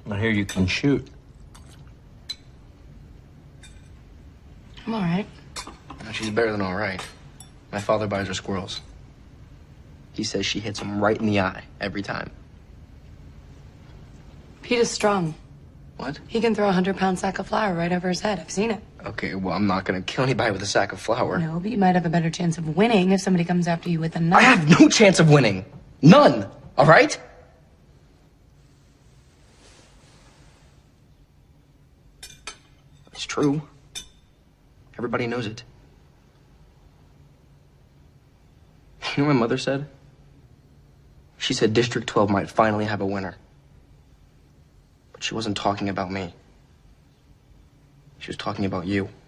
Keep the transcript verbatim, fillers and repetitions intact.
I hear you can shoot. I'm all right. She's better than all right. My father buys her squirrels. He says she hits him right in the eye every time. Pete is strong. What? He can throw a hundred-pound sack of flour right over his head. I've seen it. Okay, well, I'm not gonna kill anybody with a sack of flour. No, but you might have a better chance of winning if somebody comes after you with a knife. I have no chance of winning. None. All right? It's true. Everybody knows it. You know what my mother said? She said District twelve might finally have a winner. But she wasn't talking about me. She was talking about you.